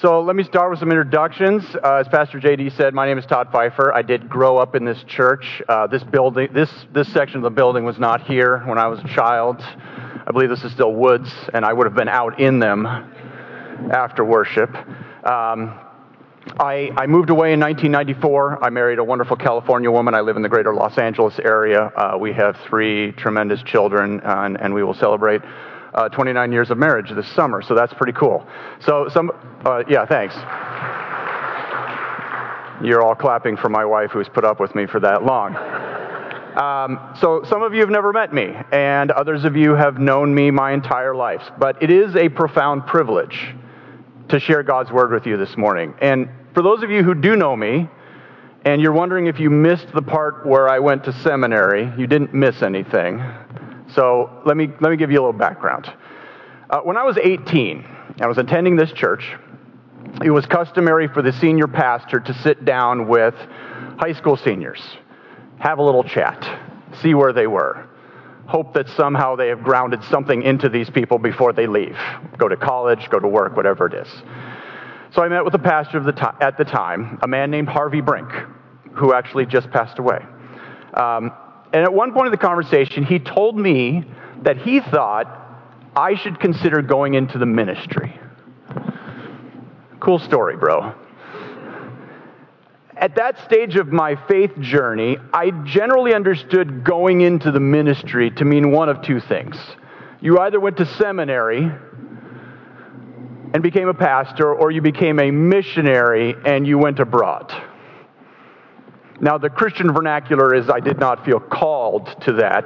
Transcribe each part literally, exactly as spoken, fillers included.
So let me start with some introductions. Uh, as Pastor J D said, my name is Todd Pfeiffer. I did grow up in this church. Uh, this building, this this section of the building was not here when I was a child. I believe this is still woods, and I would have been out in them after worship. Um, I, I moved away in nineteen ninety-four. I married a wonderful California woman. I live in the greater Los Angeles area. Uh, we have three tremendous children, uh, and, and we will celebrate uh, twenty-nine years of marriage this summer, so that's pretty cool. So, some, uh, yeah, thanks. You're all clapping for my wife who's put up with me for that long. Um, so some of you have never met me, and others of you have known me my entire life, but it is a profound privilege to share God's Word with you this morning. And for those of you who do know me, and you're wondering if you missed the part where I went to seminary, you didn't miss anything. So let me let me give you a little background. Uh, when I was eighteen, I was attending this church. It was customary for the senior pastor to sit down with high school seniors, have a little chat, see where they were. Hope that somehow they have grounded something into these people before they leave. Go to college, go to work, whatever it is. So I met with the pastor of the to- at the time, a man named Harvey Brink, who actually just passed away. Um, and at one point in the conversation, he told me that he thought I should consider going into the ministry. Cool story, bro. At that stage of my faith journey, I generally understood going into the ministry to mean one of two things. You either went to seminary and became a pastor, or you became a missionary and you went abroad. Now, the Christian vernacular is I did not feel called to that.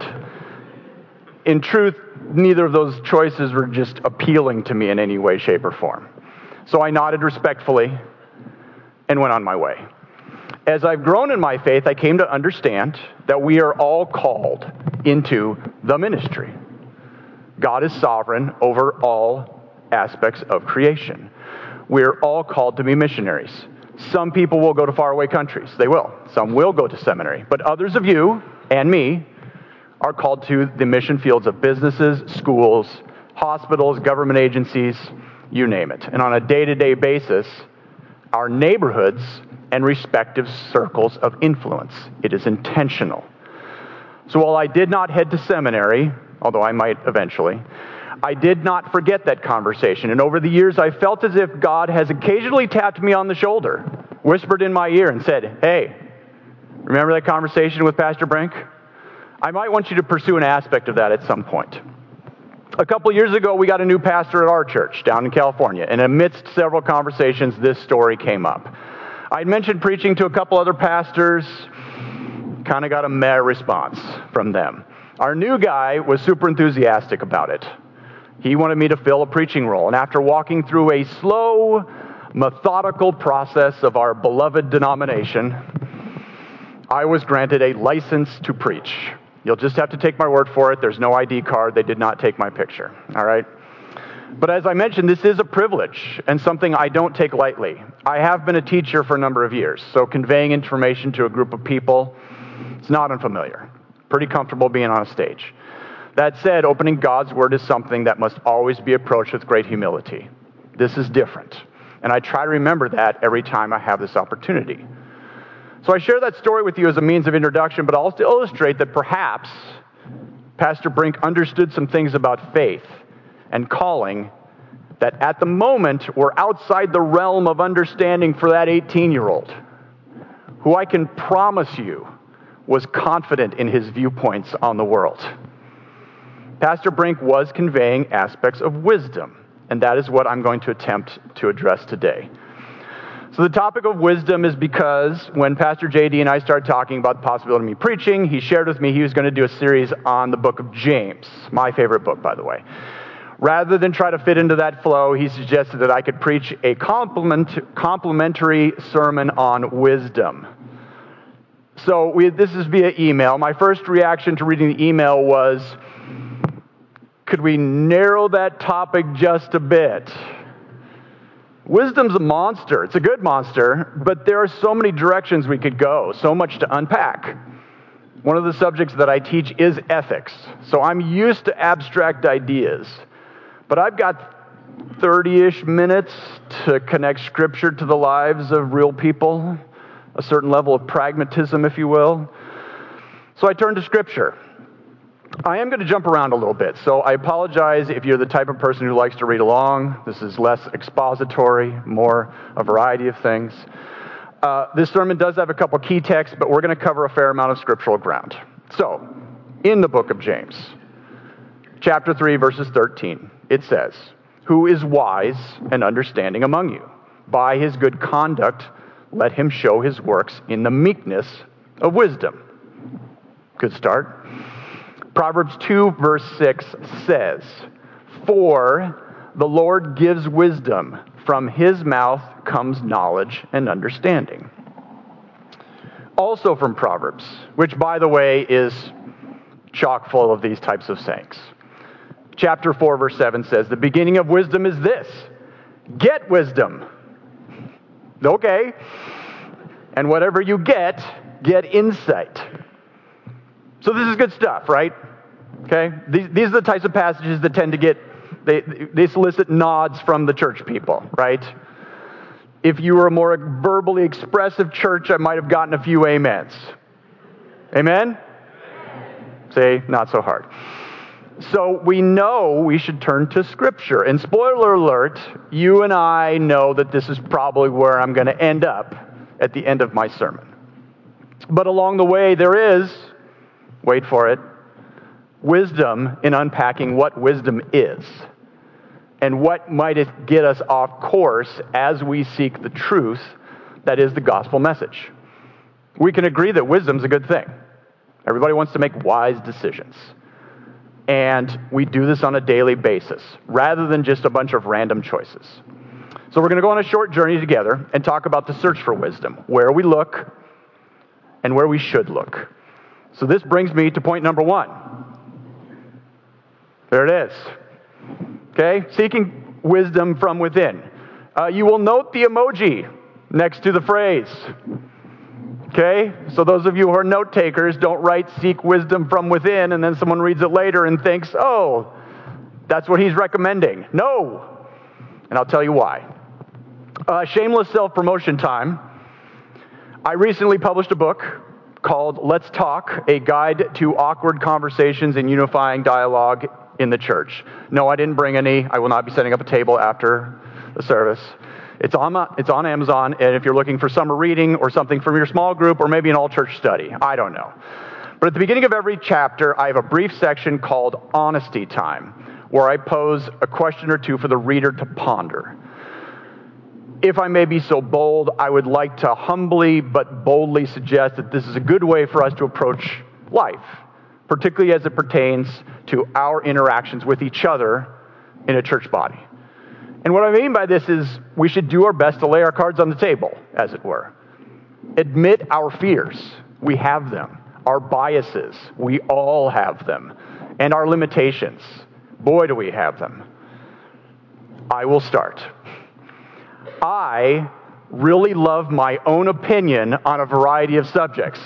In truth, neither of those choices were just appealing to me in any way, shape, or form. So I nodded respectfully and went on my way. As I've grown in my faith, I came to understand that we are all called into the ministry. God is sovereign over all aspects of creation. We're all called to be missionaries. Some people will go to faraway countries. They will. Some will go to seminary. But others of you and me are called to the mission fields of businesses, schools, hospitals, government agencies, you name it. And on a day-to-day basis, our neighborhoods and respective circles of influence. It is intentional. So while I did not head to seminary, although I might eventually, I did not forget that conversation. And over the years, I felt as if God has occasionally tapped me on the shoulder, whispered in my ear and said, hey, remember that conversation with Pastor Brink? I might want you to pursue an aspect of that at some point. A couple years ago, we got a new pastor at our church down in California, and amidst several conversations, this story came up. I'd mentioned preaching to a couple other pastors, kind of got a meh response from them. Our new guy was super enthusiastic about it. He wanted me to fill a preaching role, and after walking through a slow, methodical process of our beloved denomination, I was granted a license to preach. You'll just have to take my word for it. There's no I D card. They did not take my picture. All right? But as I mentioned, this is a privilege and something I don't take lightly. I have been a teacher for a number of years, so conveying information to a group of people, it's not unfamiliar. Pretty comfortable being on a stage. That said, opening God's Word is something that must always be approached with great humility. This is different, and I try to remember that every time I have this opportunity. So I share that story with you as a means of introduction, but also to illustrate that perhaps Pastor Brink understood some things about faith and calling that at the moment were outside the realm of understanding for that eighteen-year-old, who I can promise you was confident in his viewpoints on the world. Pastor Brink was conveying aspects of wisdom, and that is what I'm going to attempt to address today. So the topic of wisdom is because when Pastor J D and I started talking about the possibility of me preaching, he shared with me he was going to do a series on the book of James, my favorite book, by the way. Rather than try to fit into that flow, he suggested that I could preach a complement, complimentary sermon on wisdom. So we, this is via email. My first reaction to reading the email was, could we narrow that topic just a bit? Wisdom's a monster. It's a good monster, but there are so many directions we could go, so much to unpack. One of the subjects that I teach is ethics, so I'm used to abstract ideas. But I've got thirty-ish minutes to connect Scripture to the lives of real people, a certain level of pragmatism, if you will. So I turned to Scripture. I am going to jump around a little bit, so I apologize if you're the type of person who likes to read along. This is less expository, more a variety of things. Uh, this sermon does have a couple key texts, but we're going to cover a fair amount of scriptural ground. So, in the book of James, chapter three, verses thirteen, it says, "Who is wise and understanding among you? By his good conduct, let him show his works in the meekness of wisdom." Good start. Proverbs two, verse six says, "For the Lord gives wisdom. From his mouth comes knowledge and understanding." Also from Proverbs, which, by the way, is chock full of these types of sayings. Chapter four, verse seven says, "The beginning of wisdom is this: get wisdom." Okay. "And whatever you get, get insight." So this is good stuff, right? Okay? These, these are the types of passages that tend to get, they, they solicit nods from the church people, right? If you were a more verbally expressive church, I might have gotten a few amens. Amen? Say, not so hard. So we know we should turn to Scripture. And spoiler alert, you and I know that this is probably where I'm going to end up at the end of my sermon. But along the way, there is, wait for it, wisdom in unpacking what wisdom is and what might it get us off course as we seek the truth that is the gospel message. We can agree that wisdom's a good thing. Everybody wants to make wise decisions. And we do this on a daily basis, rather than just a bunch of random choices. So we're going to go on a short journey together and talk about the search for wisdom, where we look and where we should look. So this brings me to point number one. There it is. Okay? Seeking wisdom from within. Uh, you will note the emoji next to the phrase. Okay? So those of you who are note takers, don't write "seek wisdom from within" and then someone reads it later and thinks, "Oh, that's what he's recommending." No. And I'll tell you why. Uh, shameless self-promotion time. I recently published a book called "Let's Talk, a Guide to Awkward Conversations and Unifying Dialogue in the Church." No, I didn't bring any. I will not be setting up a table after the service. It's on, my, it's on Amazon, and if you're looking for summer reading or something from your small group or maybe an all-church study, I don't know. But at the beginning of every chapter, I have a brief section called Honesty Time, where I pose a question or two for the reader to ponder. If I may be so bold, I would like to humbly but boldly suggest that this is a good way for us to approach life, particularly as it pertains to our interactions with each other in a church body. And what I mean by this is we should do our best to lay our cards on the table, as it were. Admit our fears. We have them. Our biases. We all have them. And our limitations. Boy, do we have them. I will start. I really love my own opinion on a variety of subjects.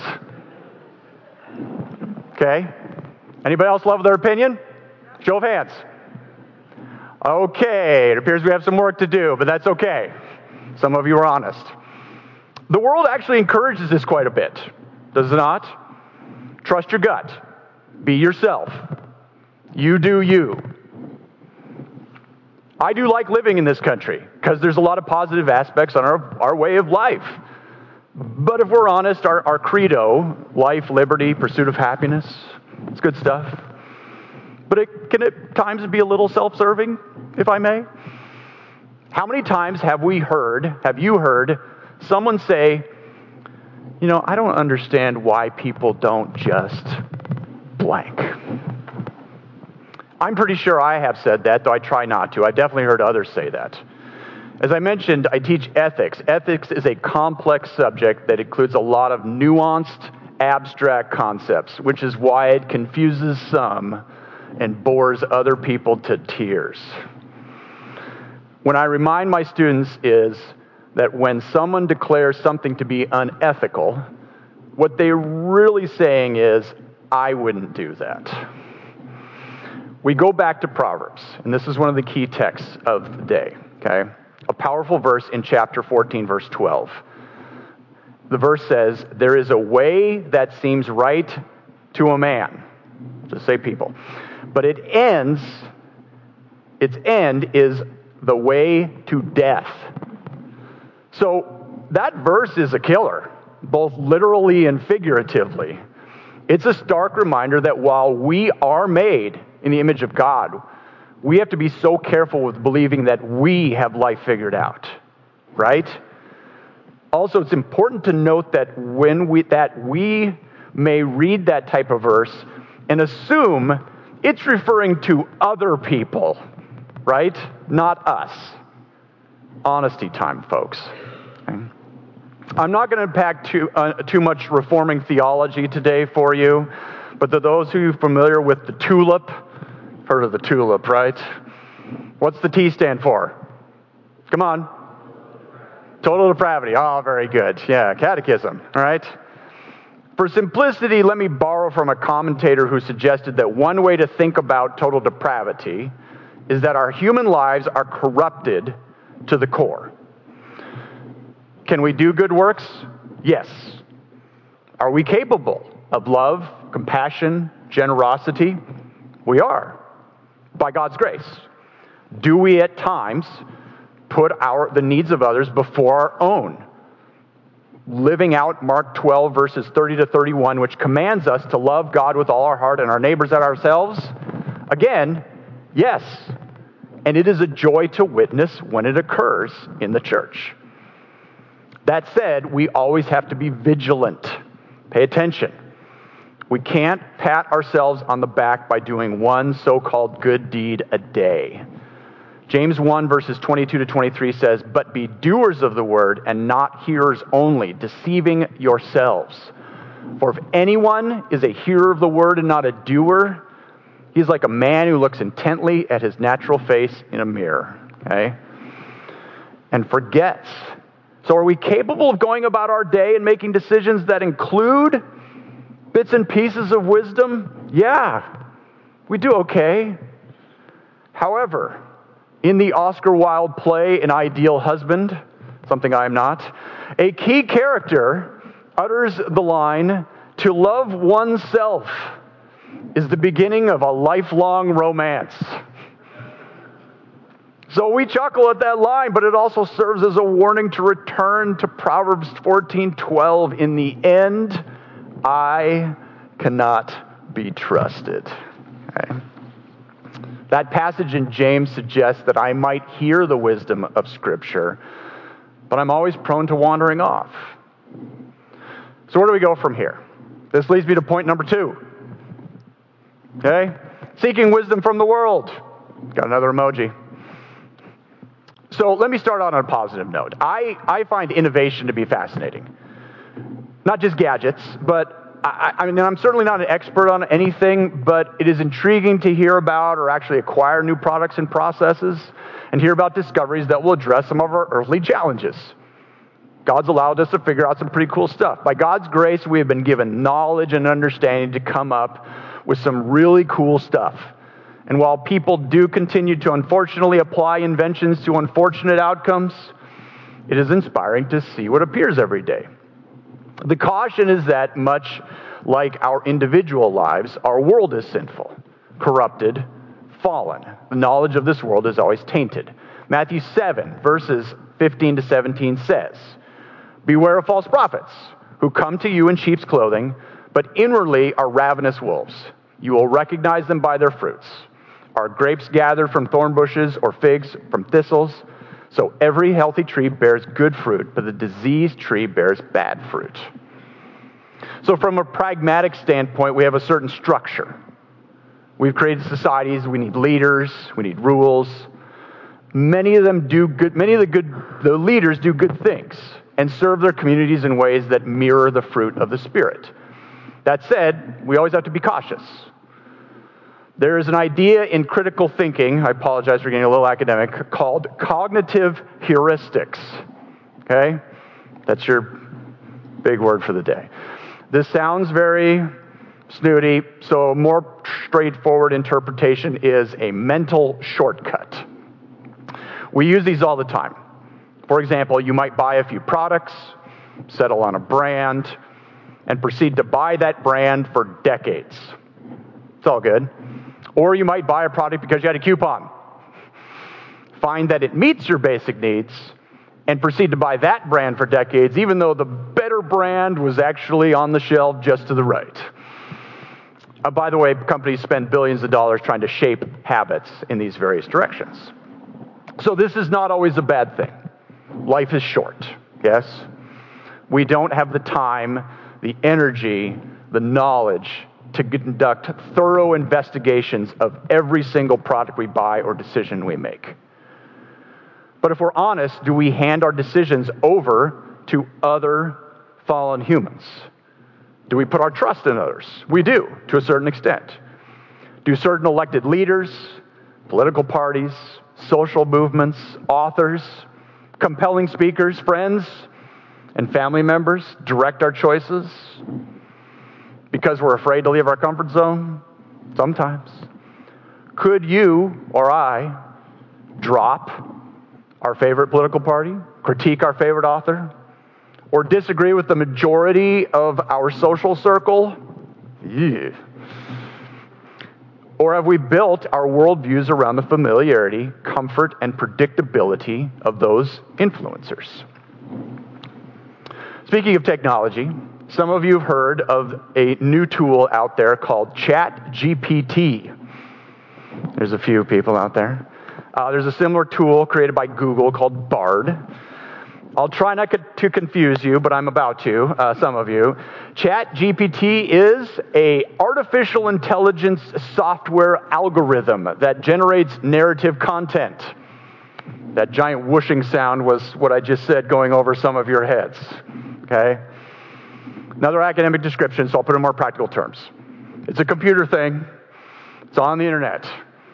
Okay? Anybody else love their opinion? Show of hands. Okay, it appears we have some work to do, but that's okay. Some of you are honest. The world actually encourages this quite a bit, does it not? Trust your gut. Be yourself. You do you. I do like living in this country because there's a lot of positive aspects on our, our way of life. But if we're honest, our, our credo, life, liberty, pursuit of happiness, it's good stuff. But it can at times be a little self-serving, if I may. How many times have we heard, have you heard, someone say, "You know, I don't understand why people don't just blank." I'm pretty sure I have said that, though I try not to. I definitely heard others say that. As I mentioned, I teach ethics. Ethics is a complex subject that includes a lot of nuanced, abstract concepts, which is why it confuses some and bores other people to tears. When I remind my students is that when someone declares something to be unethical, what they're really saying is, "I wouldn't do that." we go back to Proverbs, and this is one of the key texts of the day, okay? A powerful verse in chapter fourteen, verse twelve. The verse says, there is a way that seems right to a man. Just say people. But it ends, its end is the way to death. So that verse is a killer, both literally and figuratively. It's a stark reminder that while we are made in the image of God, we have to be so careful with believing that we have life figured out, right? Also, it's important to note that when we that we may read that type of verse and assume it's referring to other people, right? Not us. Honesty time, folks. Okay. I'm not going to unpack too, uh, too much reforming theology today for you, but to those who are familiar with the TULIP, heard of the TULIP, right? What's the T stand for? Come on. Total depravity. Oh, very good. Yeah, catechism, all right? For simplicity, let me borrow from a commentator who suggested that one way to think about total depravity is that our human lives are corrupted to the core. Can we do good works? Yes. Are we capable of love, compassion, generosity? We are, by God's grace. Do we at times put our the needs of others before our own? Living out Mark twelve, verses thirty to thirty-one, which commands us to love God with all our heart and our neighbors as ourselves? Again, yes. And it is a joy to witness when it occurs in the church. That said, we always have to be vigilant. Pay attention. We can't pat ourselves on the back by doing one so-called good deed a day. James one, verses twenty-two to twenty-three says, but be doers of the word and not hearers only, deceiving yourselves. For if anyone is a hearer of the word and not a doer, he's like a man who looks intently at his natural face in a mirror, okay? And forgets. So are we capable of going about our day and making decisions that include bits and pieces of wisdom? Yeah, we do okay. However, in the Oscar Wilde play, An Ideal Husband, something I am not, a key character utters the line, to love oneself is the beginning of a lifelong romance. So we chuckle at that line, but it also serves as a warning to return to Proverbs fourteen twelve. In the end, I cannot be trusted. Okay. That passage in James suggests that I might hear the wisdom of Scripture, but I'm always prone to wandering off. So where do we go from here? This leads me to point number two. Okay? Seeking wisdom from the world. Got another emoji. So let me start on a positive note. I, I find innovation to be fascinating. Not just gadgets, but I, I mean, I'm certainly not an expert on anything, but it is intriguing to hear about or actually acquire new products and processes and hear about discoveries that will address some of our earthly challenges. God's allowed us to figure out some pretty cool stuff. By God's grace, we have been given knowledge and understanding to come up with some really cool stuff. And while people do continue to unfortunately apply inventions to unfortunate outcomes, it is inspiring to see what appears every day. The caution is that much like our individual lives, our world is sinful, corrupted, fallen. The knowledge of this world is always tainted. Matthew seven, verses fifteen to seventeen says, beware of false prophets who come to you in sheep's clothing, but inwardly are ravenous wolves. You will recognize them by their fruits. Are grapes gathered from thorn bushes or figs from thistles? So every healthy tree bears good fruit, but the diseased tree bears bad fruit. So from a pragmatic standpoint, we have a certain structure. We've created societies, we need leaders, we need rules. Many of them do good, many of the good, the leaders do good things and serve their communities in ways that mirror the fruit of the Spirit. That said, we always have to be cautious. There is an idea in critical thinking, I apologize for getting a little academic, called cognitive heuristics. Okay? That's your big word for the day. This sounds very snooty, so a more straightforward interpretation is a mental shortcut. We use these all the time. For example, you might buy a few products, settle on a brand, and proceed to buy that brand for decades. It's all good. Or you might buy a product because you had a coupon. Find that it meets your basic needs, and proceed to buy that brand for decades, even though the better brand was actually on the shelf just to the right. Uh, by the way, companies spend billions of dollars trying to shape habits in these various directions. So this is not always a bad thing. Life is short, yes? We don't have the time, the energy, the knowledge to conduct thorough investigations of every single product we buy or decision we make. But if we're honest, do we hand our decisions over to other fallen humans? Do we put our trust in others? We do, to a certain extent. Do certain elected leaders, political parties, social movements, authors, compelling speakers, friends, and family members direct our choices because we're afraid to leave our comfort zone? Sometimes. Could you or I drop our favorite political party, critique our favorite author, or disagree with the majority of our social circle? Yeah. Or have we built our worldviews around the familiarity, comfort, and predictability of those influencers? Speaking of technology, some of you have heard of a new tool out there called ChatGPT. There's a few people out there. Uh, there's a similar tool created by Google called Bard. I'll try not to confuse you, but I'm about to, uh, some of you. ChatGPT is a artificial intelligence software algorithm that generates narrative content. That giant whooshing sound was what I just said going over some of your heads, okay? Another academic description, so I'll put it in more practical terms. It's a computer thing. It's on the internet.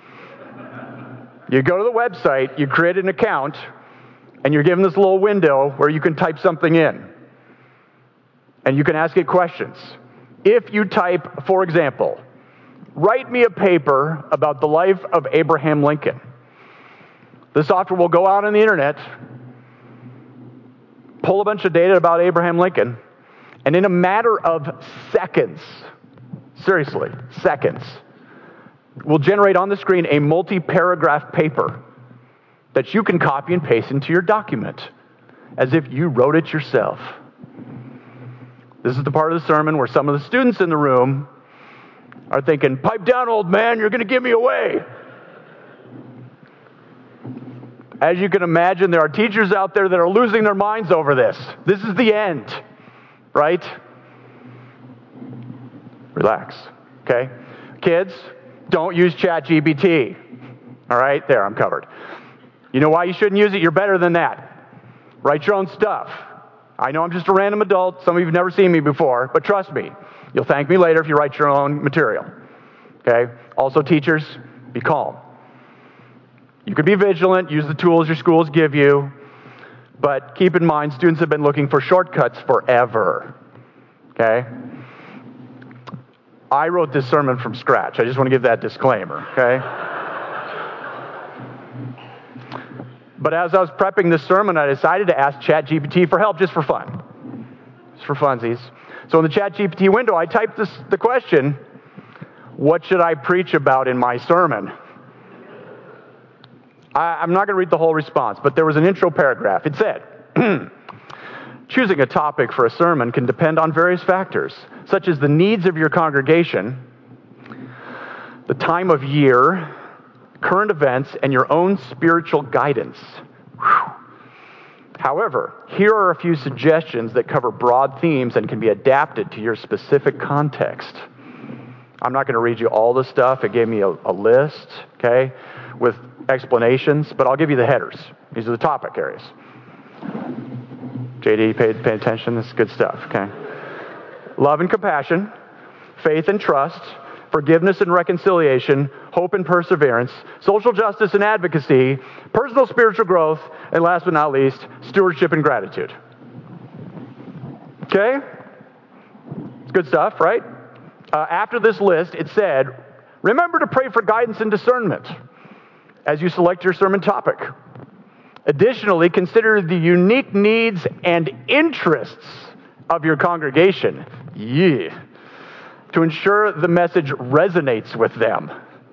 You go to the website, you create an account, and you're given this little window where you can type something in. And you can ask it questions. If you type, for example, write me a paper about the life of Abraham Lincoln, the software will go out on the internet, pull a bunch of data about Abraham Lincoln, and in a matter of seconds, seriously, seconds, will generate on the screen a multi-paragraph paper that you can copy and paste into your document as if you wrote it yourself. This is the part of the sermon where some of the students in the room are thinking, pipe down, old man, you're going to give me away. As you can imagine, there are teachers out there that are losing their minds over this. This is the end, right? Relax, okay? Kids, don't use ChatGPT. All right, there, I'm covered. You know why you shouldn't use it? You're better than that. Write your own stuff. I know I'm just a random adult. Some of you have never seen me before, but trust me, you'll thank me later if you write your own material. Okay? Also, teachers, be calm. You can be vigilant, use the tools your schools give you, but keep in mind, students have been looking for shortcuts forever. Okay? I wrote this sermon from scratch. I just want to give that disclaimer, okay? But as I was prepping this sermon, I decided to ask ChatGPT for help just for fun. Just for funsies. So in the ChatGPT window, I typed this, the question, what should I preach about in my sermon? I, I'm not going to read the whole response, but there was an intro paragraph. It said, choosing a topic for a sermon can depend on various factors, such as the needs of your congregation, the time of year, current events, and your own spiritual guidance. Whew. However, here are a few suggestions that cover broad themes and can be adapted to your specific context. I'm not going to read you all the stuff. It gave me a, a list, okay, with explanations, but I'll give you the headers. These are the topic areas. J D, pay, pay attention. This is good stuff, okay? Love and compassion, faith and trust, forgiveness and reconciliation, hope and perseverance, social justice and advocacy, personal spiritual growth, and last but not least, stewardship and gratitude. Okay? It's good stuff, right? Uh, after this list, it said, remember to pray for guidance and discernment as you select your sermon topic. Additionally, consider the unique needs and interests of your congregation. Yeah. To ensure the message resonates with them.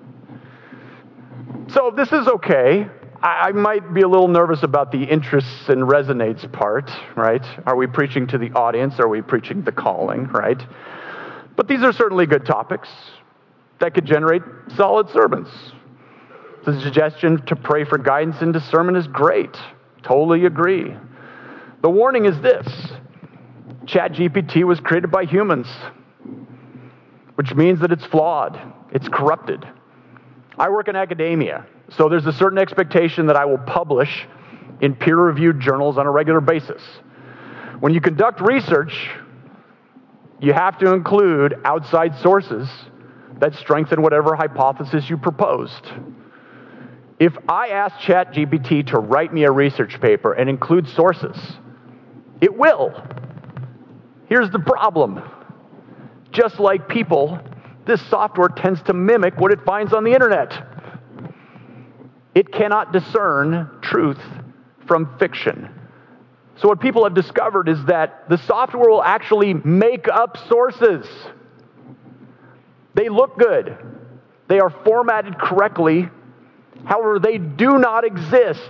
So this is okay. I, I might be a little nervous about the interests and resonates part, right? Are we preaching to the audience? Are we preaching the calling, right? But these are certainly good topics that could generate solid sermons. The suggestion to pray for guidance and discernment is great. Totally agree. The warning is this. ChatGPT was created by humans, which means that it's flawed. It's corrupted. I work in academia, so there's a certain expectation that I will publish in peer-reviewed journals on a regular basis. When you conduct research, you have to include outside sources that strengthen whatever hypothesis you proposed. If I ask ChatGPT to write me a research paper and include sources, it will. Here's the problem. Just like people, this software tends to mimic what it finds on the internet. It cannot discern truth from fiction. So what people have discovered is that the software will actually make up sources. They look good. They are formatted correctly. However, they do not exist.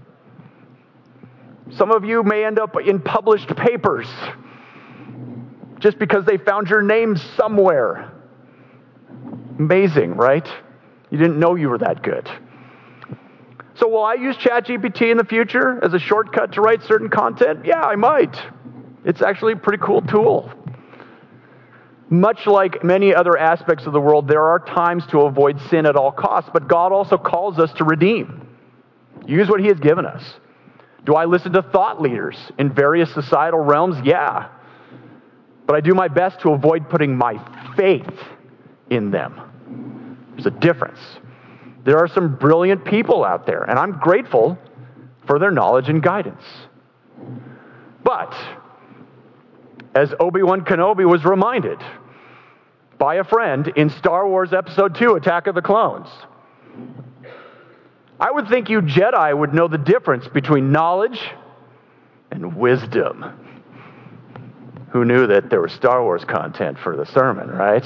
Some of you may end up in published papers just because they found your name somewhere. Amazing, right? You didn't know you were that good. So will I use ChatGPT in the future as a shortcut to write certain content? Yeah, I might. It's actually a pretty cool tool. Much like many other aspects of the world, there are times to avoid sin at all costs, but God also calls us to redeem. Use what He has given us. Do I listen to thought leaders in various societal realms? Yeah. But I do my best to avoid putting my faith in them. There's a difference. There are some brilliant people out there, and I'm grateful for their knowledge and guidance. But, as Obi-Wan Kenobi was reminded by a friend in Star Wars Episode two, Attack of the Clones, I would think you Jedi would know the difference between knowledge and wisdom. Who knew that there was Star Wars content for the sermon, right?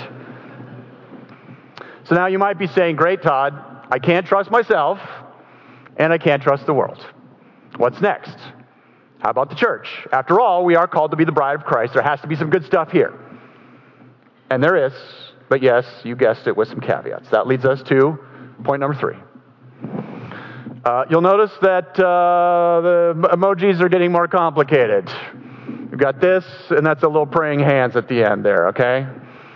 So now you might be saying, great, Todd, I can't trust myself, and I can't trust the world. What's next? How about the church? After all, we are called to be the bride of Christ. There has to be some good stuff here. And there is, but yes, you guessed it, with some caveats. That leads us to point number three. Uh, you'll notice that uh, the emojis are getting more complicated. We've got this, and that's a little praying hands at the end there, okay?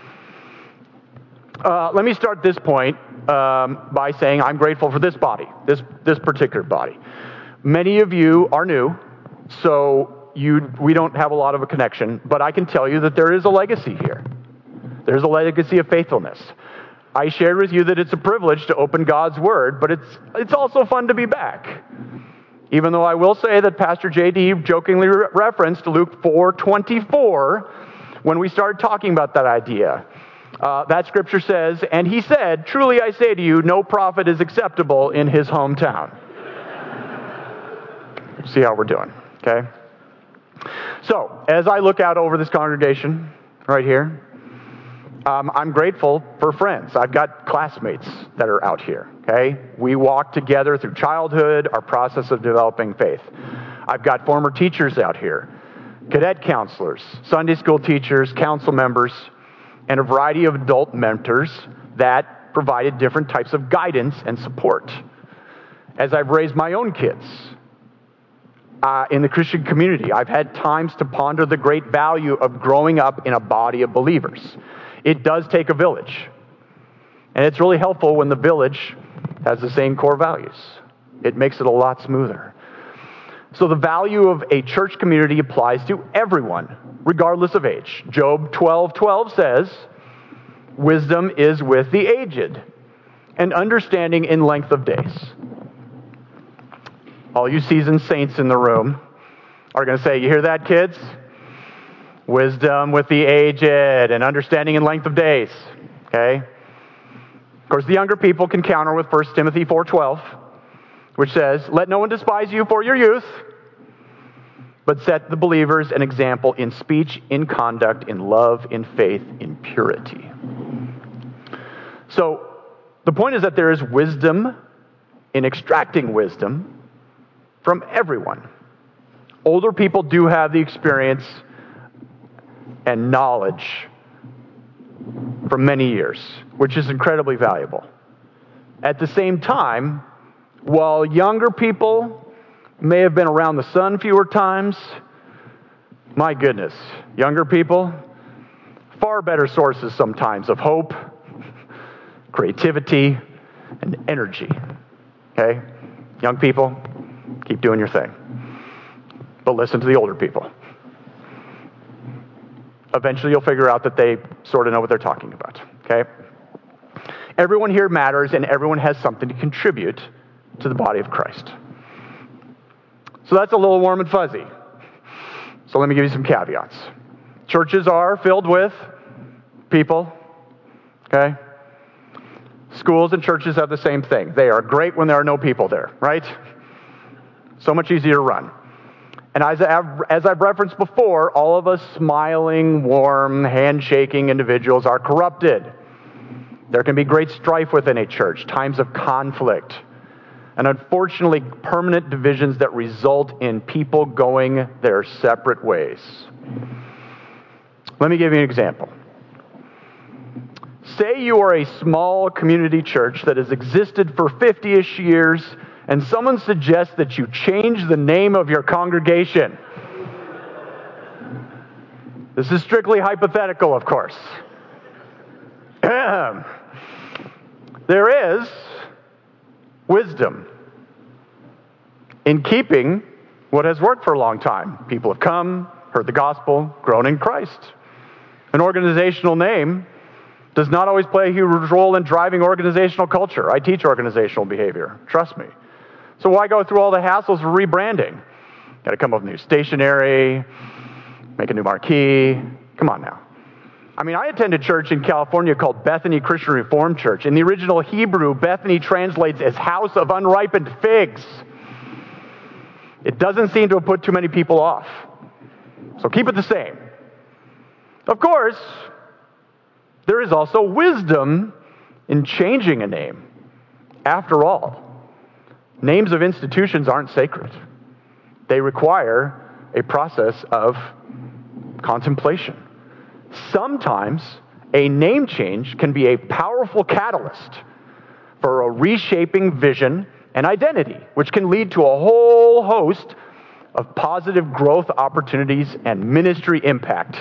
Uh, let me start this point um, by saying I'm grateful for this body, this this particular body. Many of you are new, so you we don't have a lot of a connection, but I can tell you that there is a legacy here. There's a legacy of faithfulness. I shared with you that it's a privilege to open God's Word, but it's it's also fun to be back. Even though I will say that Pastor J D jokingly re- referenced Luke four twenty-four when we started talking about that idea. Uh, that scripture says, and he said, truly I say to you, no prophet is acceptable in his hometown. See how we're doing, okay? So, as I look out over this congregation right here, um, I'm grateful for friends. I've got classmates that are out here, okay? We walk together through childhood, our process of developing faith. I've got former teachers out here, cadet counselors, Sunday school teachers, council members, and a variety of adult mentors that provided different types of guidance and support. As I've raised my own kids uh, in the Christian community, I've had times to ponder the great value of growing up in a body of believers. It does take a village. And it's really helpful when the village has the same core values. It makes it a lot smoother. So the value of a church community applies to everyone, regardless of age. Job twelve twelve says, wisdom is with the aged, and understanding in length of days. All you seasoned saints in the room are going to say, you hear that, kids? wisdom with the aged, and understanding in length of days. Okay? Of course, the younger people can counter with First Timothy four twelve, which says, "Let no one despise you for your youth, but set the believers an example in speech, in conduct, in love, in faith, in purity." So, the point is that there is wisdom in extracting wisdom from everyone. Older people do have the experience and knowledge for many years, which is incredibly valuable. At the same time, while younger people may have been around the sun fewer times, my goodness, younger people, far better sources sometimes of hope, creativity, and energy. Okay? Young people, keep doing your thing. But listen to the older people. Eventually you'll figure out that they sort of know what they're talking about. Okay? Everyone here matters, and everyone has something to contribute to the body of Christ. So that's a little warm and fuzzy. So let me give you some caveats. Churches are filled with people. Okay? Schools and churches have the same thing. They are great when there are no people there, right? So much easier to run. And as I've, as I've referenced before, all of us smiling, warm, handshaking individuals are corrupted. There can be great strife within a church, times of conflict, and unfortunately permanent divisions that result in people going their separate ways. Let me give you an example. Say you are a small community church that has existed for fifty-ish years, and someone suggests that you change the name of your congregation. This is strictly hypothetical, of course. There is wisdom in keeping what has worked for a long time. People have come, heard the gospel, grown in Christ. An organizational name does not always play a huge role in driving organizational culture. I teach organizational behavior. Trust me. So why go through all the hassles of rebranding? Got to come up with new stationery, make a new marquee. Come on now. I mean, I attended a church in California called Bethany Christian Reformed Church. In the original Hebrew, Bethany translates as house of unripened figs. It doesn't seem to have put too many people off. So keep it the same. Of course, there is also wisdom in changing a name. After all, names of institutions aren't sacred. They require a process of contemplation. Sometimes a name change can be a powerful catalyst for a reshaping vision and identity, which can lead to a whole host of positive growth opportunities and ministry impact.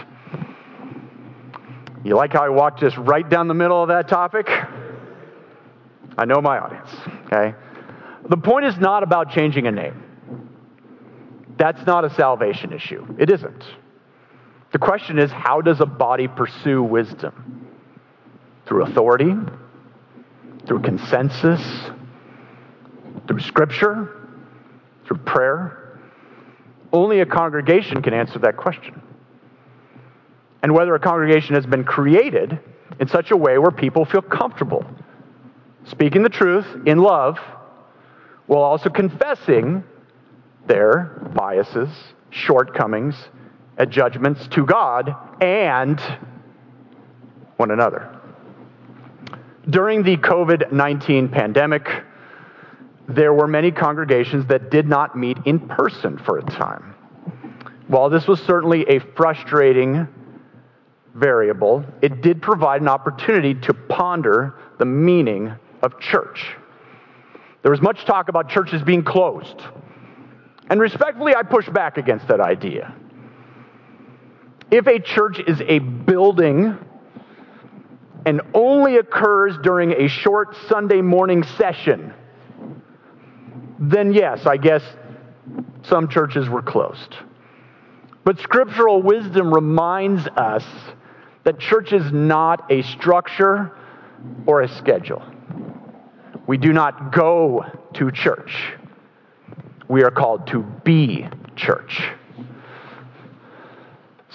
You like how I walked just right down the middle of that topic? I know my audience, okay? The point is not about changing a name. That's not a salvation issue. It isn't. The question is, how does a body pursue wisdom? Through authority? Through consensus? Through scripture? Through prayer? Only a congregation can answer that question. And whether a congregation has been created in such a way where people feel comfortable speaking the truth in love while also confessing their biases, shortcomings, and judgments to God and one another. During the covid nineteen pandemic, there were many congregations that did not meet in person for a time. While this was certainly a frustrating variable, it did provide an opportunity to ponder the meaning of church. There was much talk about churches being closed. And respectfully, I push back against that idea. If a church is a building and only occurs during a short Sunday morning session, then yes, I guess some churches were closed. But scriptural wisdom reminds us that church is not a structure or a schedule. We do not go to church. We are called to be church.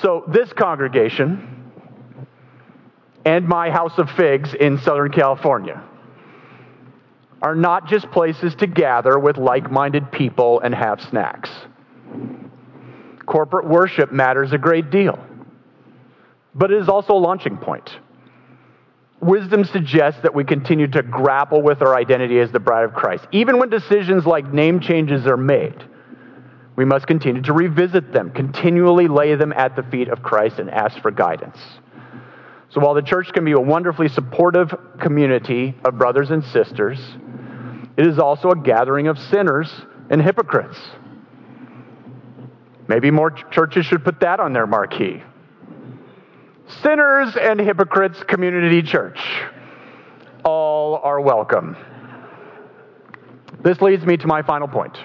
So this congregation and my House of Figs in Southern California are not just places to gather with like-minded people and have snacks. Corporate worship matters a great deal, but it is also a launching point. Wisdom suggests that we continue to grapple with our identity as the bride of Christ. Even when decisions like name changes are made, we must continue to revisit them, continually lay them at the feet of Christ and ask for guidance. So while the church can be a wonderfully supportive community of brothers and sisters, it is also a gathering of sinners and hypocrites. Maybe more churches should put that on their marquee. Sinners and Hypocrites Community Church. All are welcome. This leads me to my final point.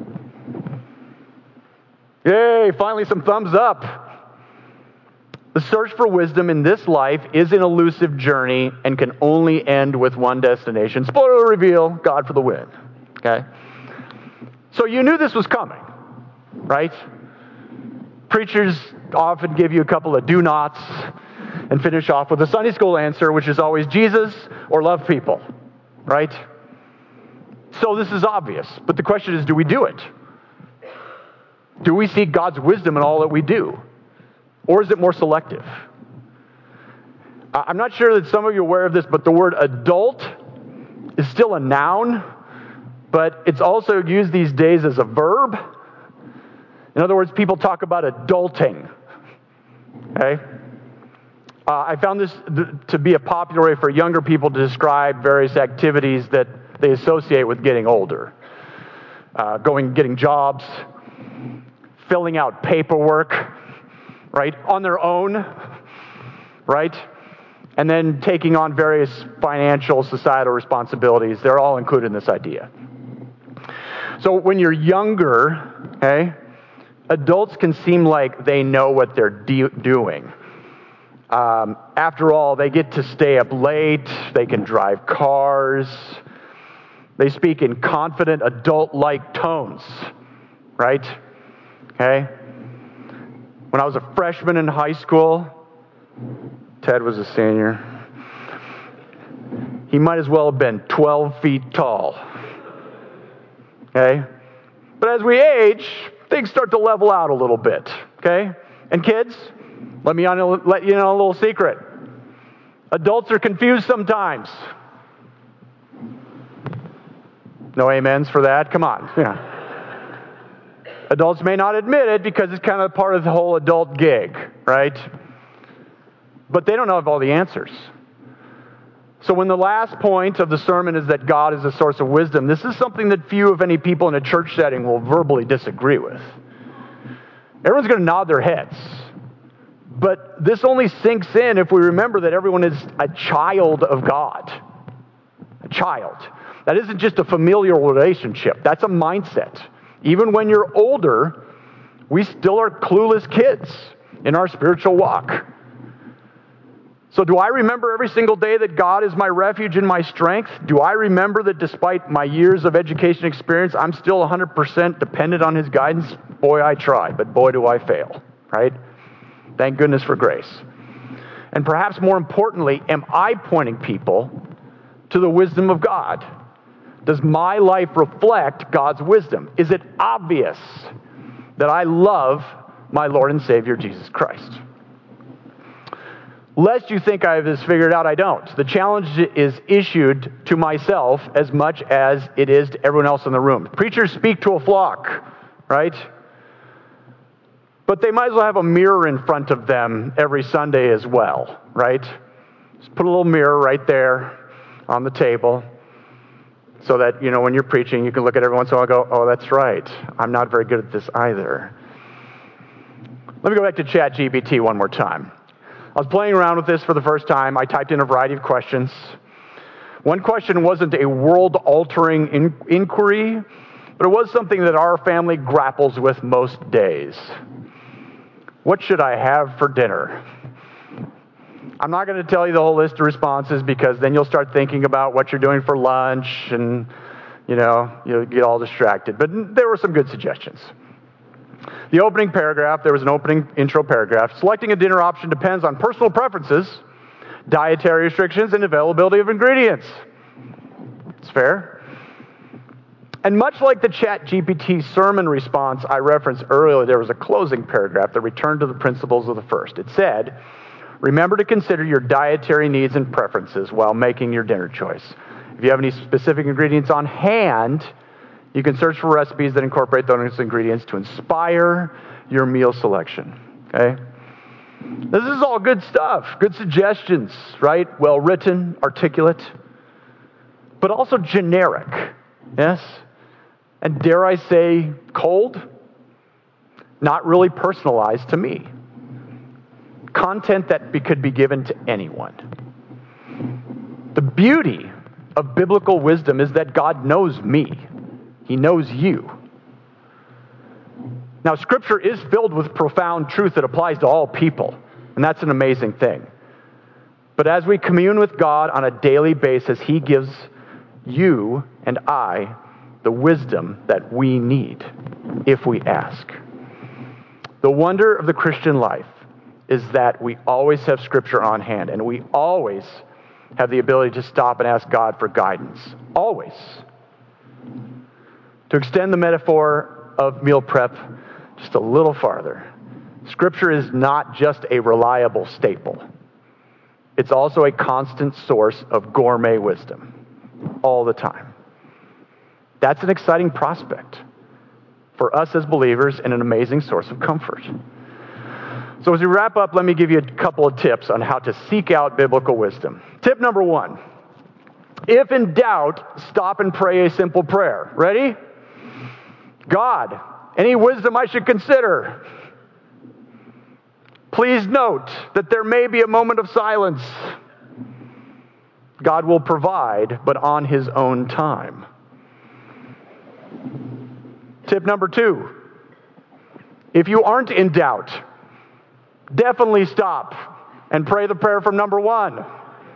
Yay, finally some thumbs up. The search for wisdom in this life is an elusive journey and can only end with one destination. Spoiler reveal, God for the win. Okay? So you knew this was coming, right? Preachers often give you a couple of do-nots and finish off with a Sunday school answer, which is always Jesus or love people, right? So this is obvious, but the question is, do we do it? Do we seek God's wisdom in all that we do? Or is it more selective? I'm not sure that some of you are aware of this, but the word adult is still a noun, but it's also used these days as a verb. In other words, people talk about adulting. Okay? Uh, I found this th- to be a popular way for younger people to describe various activities that they associate with getting older. Uh, going, getting jobs, filling out paperwork, right, on their own, right? And then taking on various financial, societal responsibilities. They're all included in this idea. So when you're younger, okay, adults can seem like they know what they're de- doing. Um, after all, they get to stay up late, they can drive cars, they speak in confident, adult-like tones, right? Okay? When I was a freshman in high school, Ted was a senior, he might as well have been twelve feet tall. Okay? But as we age, things start to level out a little bit, okay? And kids, let me on, let you know a little secret. Adults are confused sometimes. No amens for that? Come on. Yeah. Adults may not admit it because it's kind of part of the whole adult gig, right? But they don't have all the answers. So when the last point of the sermon is that God is a source of wisdom, this is something that few, if any, people in a church setting will verbally disagree with. Everyone's going to nod their heads. But this only sinks in if we remember that everyone is a child of God. A child. That isn't just a familial relationship. That's a mindset. Even when you're older, we still are clueless kids in our spiritual walk. So do I remember every single day that God is my refuge and my strength? Do I remember that despite my years of education experience, I'm still one hundred percent dependent on His guidance? Boy, I try, but boy, do I fail, right? Thank goodness for grace. And perhaps more importantly, am I pointing people to the wisdom of God? Does my life reflect God's wisdom? Is it obvious that I love my Lord and Savior, Jesus Christ? Lest you think I have this figured out, I don't. The challenge is issued to myself as much as it is to everyone else in the room. Preachers speak to a flock, right? But they might as well have a mirror in front of them every Sunday as well, right? Just put a little mirror right there on the table so that, you know, when you're preaching, you can look at every once in a while and go, oh, that's right. I'm not very good at this either. Let me go back to ChatGPT one more time. I was playing around with this for the first time. I typed in a variety of questions. One question wasn't a world-altering in- inquiry, but it was something that our family grapples with most days. What should I have for dinner? I'm not going to tell you the whole list of responses because then you'll start thinking about what you're doing for lunch and, you know, you'll get all distracted. But there were some good suggestions. The opening paragraph, there was an opening intro paragraph. Selecting a dinner option depends on personal preferences, dietary restrictions, and availability of ingredients. It's fair. And much like the ChatGPT sermon response I referenced earlier, there was a closing paragraph that returned to the principles of the first. It said, remember to consider your dietary needs and preferences while making your dinner choice. If you have any specific ingredients on hand, you can search for recipes that incorporate those ingredients to inspire your meal selection. Okay? This is all good stuff, good suggestions, right? Well written, articulate, but also generic. Yes? And dare I say, cold? Not really personalized to me. Content that be, could be given to anyone. The beauty of biblical wisdom is that God knows me. He knows you. Now, Scripture is filled with profound truth that applies to all people, and that's an amazing thing. But as we commune with God on a daily basis, He gives you and I the wisdom that we need if we ask. The wonder of the Christian life is that we always have Scripture on hand, and we always have the ability to stop and ask God for guidance. Always. To extend the metaphor of meal prep just a little farther, Scripture is not just a reliable staple. It's also a constant source of gourmet wisdom all the time. That's an exciting prospect for us as believers and an amazing source of comfort. So as we wrap up, let me give you a couple of tips on how to seek out biblical wisdom. Tip number one, if in doubt, stop and pray a simple prayer. Ready? God, any wisdom I should consider? Please note that there may be a moment of silence. God will provide, but on His own time. Tip number two, if you aren't in doubt, definitely stop and pray the prayer from number one.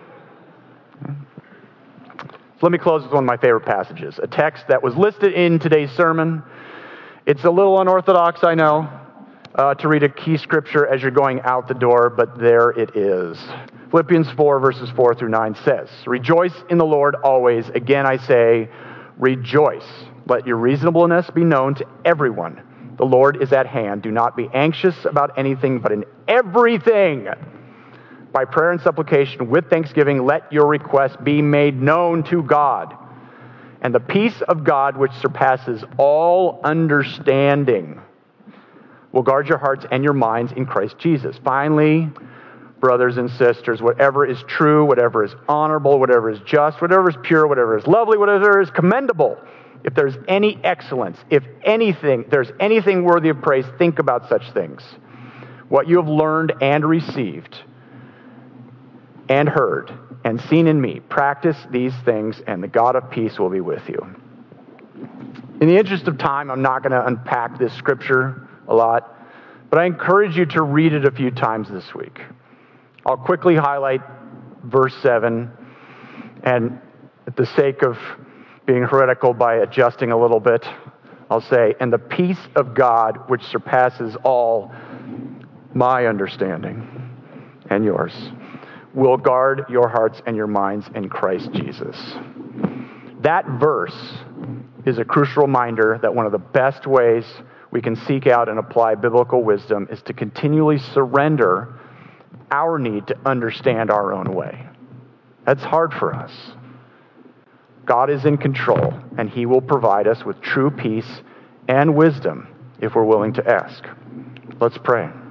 So let me close with one of my favorite passages, a text that was listed in today's sermon. It's a little unorthodox, I know, uh, to read a key scripture as you're going out the door, but there it is. Philippians four, verses four through nine says, rejoice in the Lord always. Again, I say, rejoice. Let your reasonableness be known to everyone. The Lord is at hand. Do not be anxious about anything, but in everything, by prayer and supplication, with thanksgiving, let your requests be made known to God. And the peace of God, which surpasses all understanding, will guard your hearts and your minds in Christ Jesus. Finally, brothers and sisters, whatever is true, whatever is honorable, whatever is just, whatever is pure, whatever is lovely, whatever is commendable, if there's any excellence, if anything, there's anything worthy of praise, think about such things. What you have learned and received and heard and seen in me, practice these things, and the God of peace will be with you. In the interest of time, I'm not going to unpack this scripture a lot, but I encourage you to read it a few times this week. I'll quickly highlight verse seven, and at the sake of being heretical by adjusting a little bit, I'll say, and the peace of God, which surpasses all my understanding and yours, will guard your hearts and your minds in Christ Jesus. That verse is a crucial reminder that one of the best ways we can seek out and apply biblical wisdom is to continually surrender our need to understand our own way. That's hard for us. God is in control, and He will provide us with true peace and wisdom if we're willing to ask. Let's pray.